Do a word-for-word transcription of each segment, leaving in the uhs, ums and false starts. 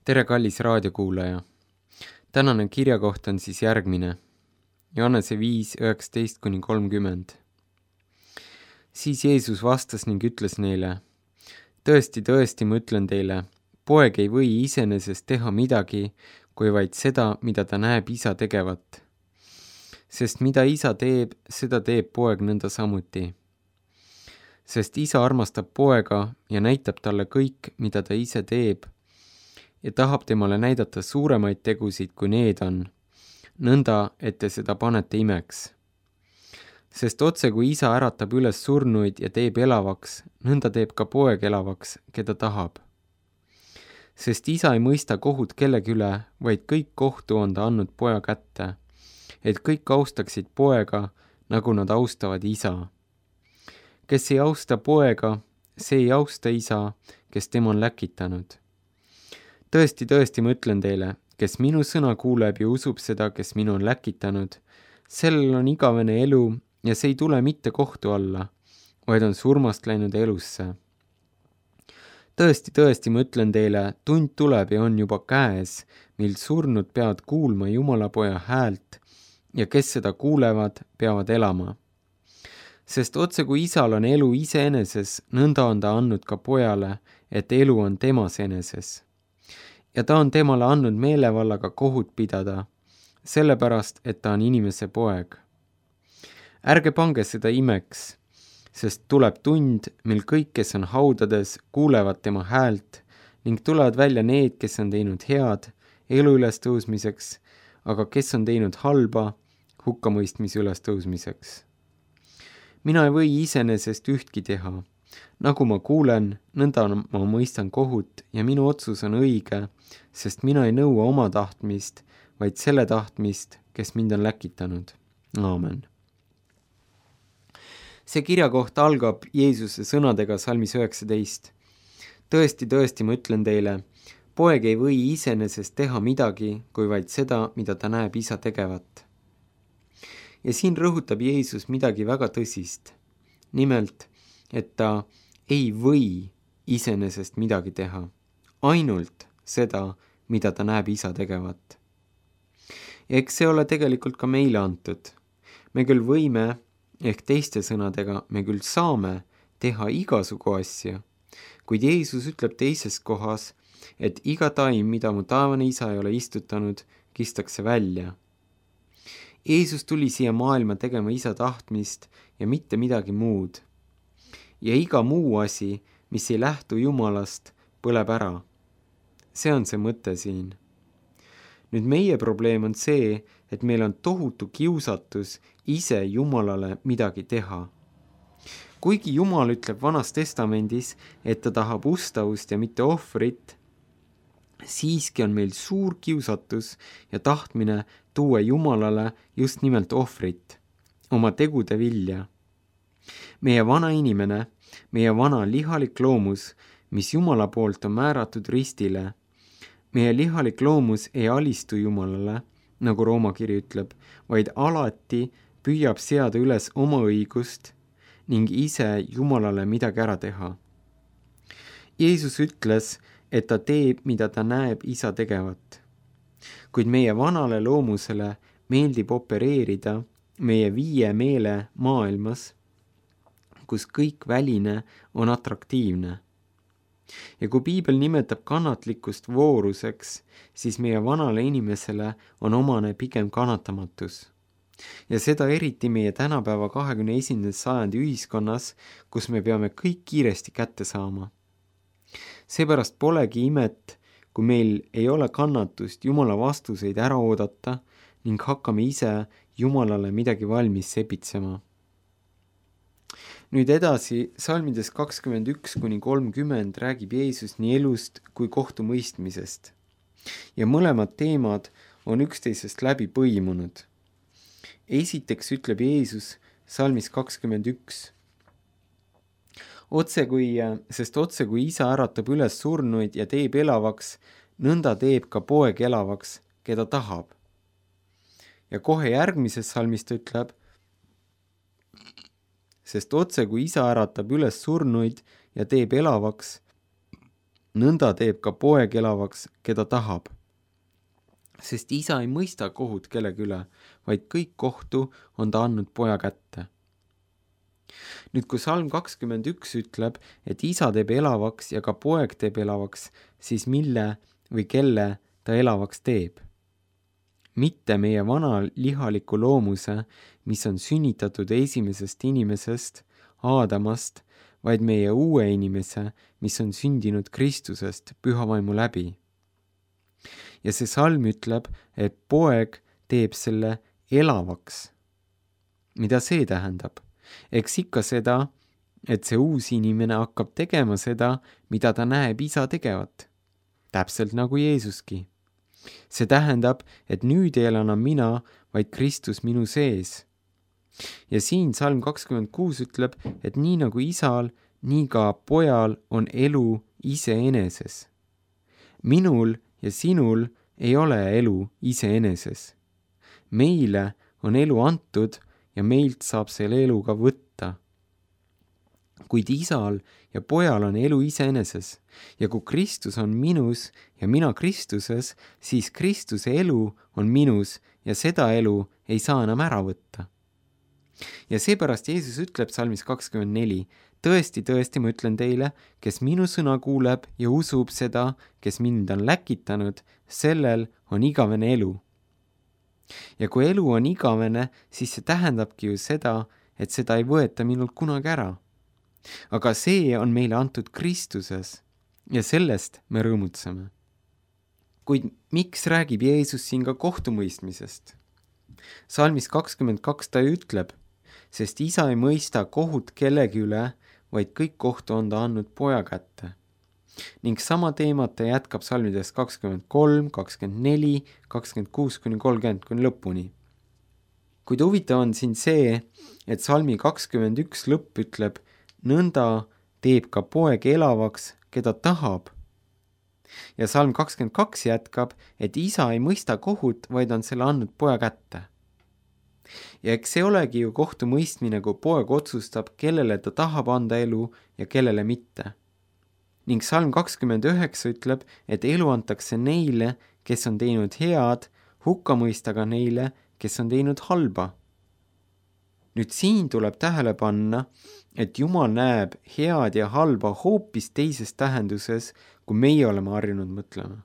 tere, kallis raadiokuulaja! Tänane kirjakoht on siis järgmine. Johannese viis, üheksateist kuni kolmkümmend. Siis Jeesus vastas ning ütles neile, tõesti, tõesti, ma ütlen teile, poeg ei või iseenesest teha midagi, kui vaid seda, mida ta näeb isa tegevat. Sest mida isa teeb, seda teeb poeg nõnda samuti. Sest isa armastab poega ja näitab talle kõik, mida ta ise teeb, ja tahab temale näidata suuremaid tegusid, kui need on, nõnda, et te seda panete imeks. Sest otse kui isa äratab üles surnuid ja teeb elavaks, nõnda teeb ka poeg elavaks, keda tahab. Sest isa ei mõista kohut kellegi üle, vaid kõik kohtu on ta andnud poja kätte, et kõik austaksid poega, nagu nad austavad isa. Kes ei austa poega, see ei austa isa, kes tema on läkitanud. Tõesti, tõesti, ma ütlen teile, kes minu sõna kuuleb ja usub seda, kes minu on läkitanud, sellel on igavene elu ja see ei tule mitte kohtu alla, vaid on surmast läinud elusse. Tõesti, tõesti, ma ütlen teile, tund tuleb ja on juba käes, mil surnud peavad kuulma Jumala poja häält ja kes seda kuulevad, peavad elama. Sest otse kui isal on elu iseeneses, nõnda on ta andnud ka pojale, et elu on temas eneses. Ja ta on temale andnud meelevallaga kohut pidada, sellepärast, et ta on inimese poeg. Ärge pange seda imeks, sest tuleb tund, mil kõik, kes on haudades, kuulevad tema häält ning tulevad välja need, kes on teinud head elu ülestõusmiseks, aga kes on teinud halba hukkamõistmise ülestõusmiseks. Mina ei või iseenesest ühtki teha. Nagu ma kuulen, nõnda ma mõistan kohut ja minu otsus on õige, sest mina ei nõua oma tahtmist, vaid selle tahtmist, kes mind on läkitanud. Aamen. See kirjakoht algab Jeesuse sõnadega salmis üheksateist. Tõesti, tõesti, ma ütlen teile, poeg ei või iseenesest teha midagi, kui vaid seda, mida ta näeb isa tegevat. Ja siin rõhutab Jeesus midagi väga tõsist. Nimelt, et ta ei või iseenesest midagi teha, ainult seda, mida ta näeb isa tegevat. Ja eks see ole tegelikult ka meile antud. Me küll võime, ehk teiste sõnadega, me küll saame teha igasugu asja, kuid Jeesus ütleb teises kohas, et iga taim, mida mu taevane isa ei ole istutanud, kistakse välja. Jeesus tuli siia maailma tegema isa tahtmist ja mitte midagi muud. Ja iga muu asi, mis ei lähtu Jumalast, põleb ära. See on see mõte siin. Nüüd meie probleem on see, et meil on tohutu kiusatus ise Jumalale midagi teha. Kuigi Jumal ütleb Vanas Testamendis, et ta tahab ustavust ja mitte ohvrit, siiski on meil suur kiusatus ja tahtmine tuua Jumalale just nimelt ohvrit, oma tegude vilja. Meie vana inimene, meie vana lihalik loomus, mis Jumala poolt on määratud ristile, meie lihalik loomus ei alistu Jumalale, nagu Rooma kiri ütleb, vaid alati püüab seada üles oma õigust ning ise Jumalale midagi ära teha. Jeesus ütles, et ta teeb, mida ta näeb isa tegevat. Kuid meie vanale loomusele meeldib opereerida meie viie meele maailmas, kus kõik väline on atraktiivne. Ja kui Piibel nimetab kannatlikkust vooruseks, siis meie vanale inimesele on omane pigem kannatamatus. Ja seda eriti meie tänapäeva kahekümne esimese sajandi ühiskonnas, kus me peame kõik kiiresti kätte saama. Seepärast polegi imet, kui meil ei ole kannatust Jumala vastuseid ära oodata ning hakkame ise Jumalale midagi valmis sepitsema. Nüüd edasi, salmides kakskümmend üks kuni kolmkümmend räägib Jeesus nii elust kui kohtumõistmisest. Ja mõlemad teemad on üksteisest läbi põimunud. Esiteks ütleb Jeesus salmis kakskümmend üks. Otse kui, sest otse kui isa äratab üles surnuid ja teeb elavaks, nõnda teeb ka poeg elavaks, keda tahab. Ja kohe järgmises salmis ta ütleb, sest otse kui isa äratab üles surnuid ja teeb elavaks, nõnda teeb ka poeg elavaks, keda tahab. Sest isa ei mõista kohut kellegi üle, vaid kõik kohtu on ta andnud poja kätte. Nüüd, kui salm kakskümmend üks ütleb, et isa teeb elavaks ja ka poeg teeb elavaks, siis mille või kelle ta elavaks teeb? Mitte meie vana lihaliku loomuse, mis on sünnitatud esimesest inimesest, Aadamast, vaid meie uue inimese, mis on sündinud Kristusest pühavaimu läbi. Ja see salm ütleb, et poeg teeb selle elavaks. Mida see tähendab? Eks ikka seda, et see uus inimene hakkab tegema seda, mida ta näeb isa tegevat. Täpselt nagu Jeesuski. See tähendab, et nüüd ei ela enam mina, vaid Kristus minu sees. Ja siin salm kakskümmend kuus ütleb, et nii nagu isal, nii ka pojal on elu iseeneses. Minul ja sinul ei ole elu iseeneses. Meile on elu antud ja meilt saab selle elu ka võtta. Kuid isal ja pojal on elu iseeneses ja kui Kristus on minus ja mina Kristuses, siis Kristuse elu on minus ja seda elu ei saa enam ära võtta. Ja seepärast Jeesus ütleb salmis kakskümmend neli, tõesti, tõesti, ma ütlen teile, kes minu sõna kuuleb ja usub seda, kes mind on läkitanud, sellel on igavene elu. Ja kui elu on igavene, siis see tähendabki ju seda, et seda ei võeta minult kunagi ära. Aga see on meile antud Kristuses ja sellest me rõõmutseme. Kuid miks räägib Jeesus siin ka kohtumõistmisest? Salmis kakskümmend kaks ta ütleb, sest isa ei mõista kohut kellegi üle, vaid kõik kohtu on ta andnud poja kätte. Ning sama teemat ta jätkab salmides kakskümmend kolm, kakskümmend neli, kakskümmend kuus kuni kolmkümmend kuni lõpuni. Kuid huvitav on siin see, et salmi kakskümmend üks lõpp ütleb, nõnda teeb ka poeg elavaks, keda tahab. Ja salm kakskümmend kaks jätkab, et isa ei mõista kohut, vaid on selle andnud poja kätte. Ja eks see olegi ju kohtumõistmine, kui poeg otsustab, kellele ta tahab anda elu ja kellele mitte. Ning salm kakskümmend üheksa ütleb, et elu antakse neile, kes on teinud head, hukka mõista ka neile, kes on teinud halba. Nüüd siin tuleb tähele panna, et Jumal näeb head ja halba hoopis teises tähenduses, kui meie oleme harjunud mõtlema.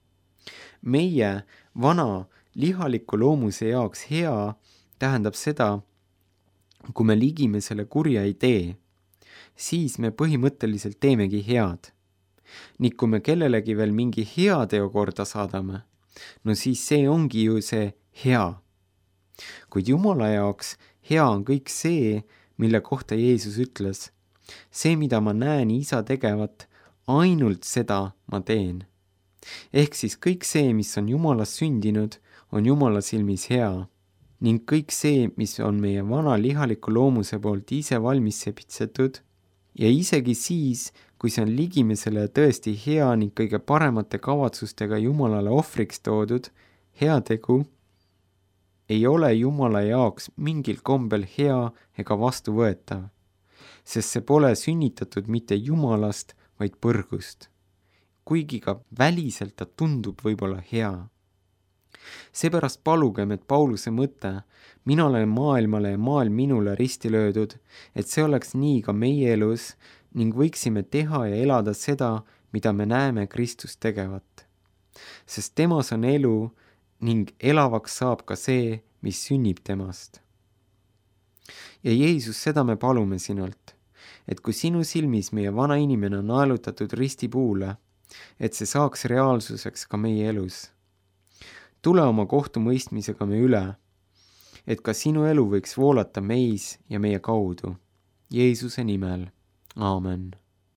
Meie vana lihaliku loomuse jaoks hea tähendab seda, kui me ligime selle kurja ei tee, siis me põhimõtteliselt teemegi head. Nii kui me kellelegi veel mingi hea teo korda saadame, no siis see ongi ju see hea. Kuid Jumala jaoks hea on kõik see, mille kohta Jeesus ütles, see, mida ma näen isa tegevat, ainult seda ma teen. Ehk siis kõik see, mis on Jumalas sündinud, on Jumala silmis hea. Ning kõik see, mis on meie vana lihaliku loomuse poolt ise valmis sepitsetud ja isegi siis, kui see on ligimesele tõesti hea ning kõige paremate kavatsustega Jumalale ohvriks toodud, heategu ei ole Jumala jaoks mingil kombel hea ega vastuvõetav, sest see pole sünnitatud mitte Jumalast, vaid põrgust. Kuigi ka väliselt ta tundub võib-olla hea. Seepärast palugem, et Pauluse mõte, mina olen maailmale ja maailm minule risti löödud, et see oleks nii ka meie elus ning võiksime teha ja elada seda, mida me näeme Kristus tegevat. Sest temas on elu ning elavaks saab ka see, mis sünnib temast. Ja Jeesus, seda me palume sinult, et kui sinu silmis meie vana inimene on naelutatud ristipuule, et see saaks reaalsuseks ka meie elus. Tule oma kohtumõistmisega me üle, et ka sinu elu võiks voolata meis ja meie kaudu. Jeesuse nimel. Aamen.